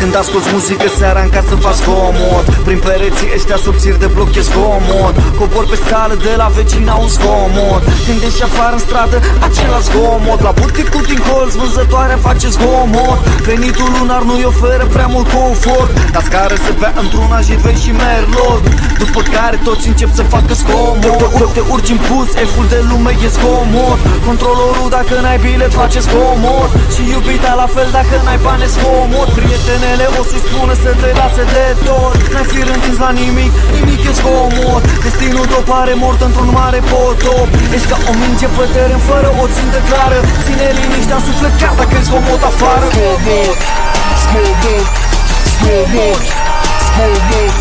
Când asculti muzică seara în casă faci zgomot, prin pereții ăștia subțiri de bloc e zgomot. Cobor pe sală de la vecina un zgomot. Când ești afară în stradă, același zgomot. La buticul din colț, vânzătoarea face zgomot. Venitul lunar nu-i oferă prea mult confort, dar scară se bea într-una jitvei și merlot. După care toți încep să facă zgomot. Te urci în puț, F-ul de lume e zgomot. Controlorul dacă n-ai bile face zgomot. Și iubita la fel dacă n-ai bani zgomot. Prietenele o să-i spună să te lase de tot. N-ai fi rândins la nimic, nimic e zgomot. Destinul tău pare mort într-un mare potop. Ești ca o minge pe teren fără o țintă clară. Ține liniștea în suflet chiar dacă e zgomot afară. Zgomot, zgomot, zgomot, zgomot,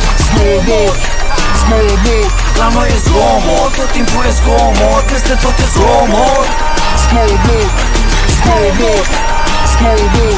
zgomot, zgomot. La noi e zgomot, tot timpul e zgomot, peste tot e zgomot. Zgomot, zgomot, zgomot,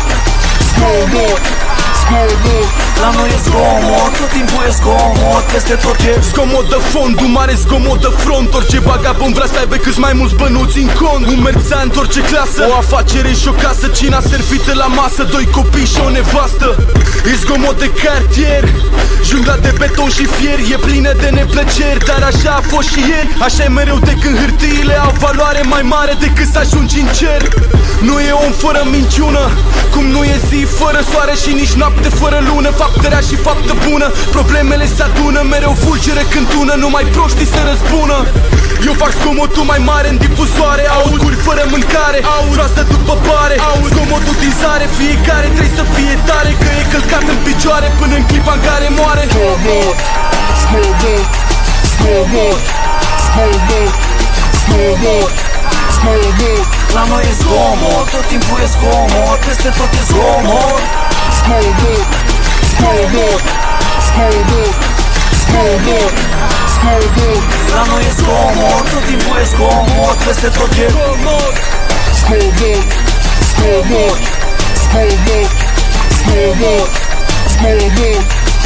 zgomot, zgomot. La noi e zgomot, tot timpul e zgomot, peste tot e zgomot de fond, un mare zgomot de front. Orice bagabon vrea să aibă câți mai mulți bănuți în cont. Un merțant, orice clasă, o afacere și o casă. Cina servită la masă, doi copii și o nevastă. E zgomot de cartier, jungla de beton și fier. E plină de neplăceri, dar așa a fost și ieri. Așa e mereu de când hârtiile au valoare mai mare decât să ajungi în cer. Nu e om fără minciună, cum nu e zi fără soare și nici noapte fără lună. Faptă rea și faptă bună, problemele se adună. Mereu fulgere când tună, numai proștii se răzbună. Eu fac zgomotul mai mare în difuzoare. Aud guri fără mâncare, proastă după bare. Zgomotul din zare, fiecare trebuie să fie tare, că e călcat în picioare până în clipa în care moare. Zgomot, zgomot, zgomot, zgomot, zgomot, zgomot. La noi e zgomot, tot timpul e zgomot, peste tot e zgomot. Zgomot, zgomot, zgomot, zgomot, zgomot. La noi e zgomot, tot timpul e zgomot, peste tot e zgomot. Zgomot, zgomot, zgomot, zgomot, zgomot,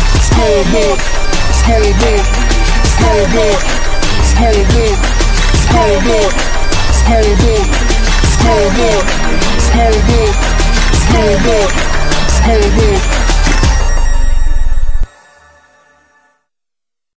zgomot, zgomot, zgomot, zgomot, zgomot, zgomot, zgomot, zgomot, zgomot, zgomot.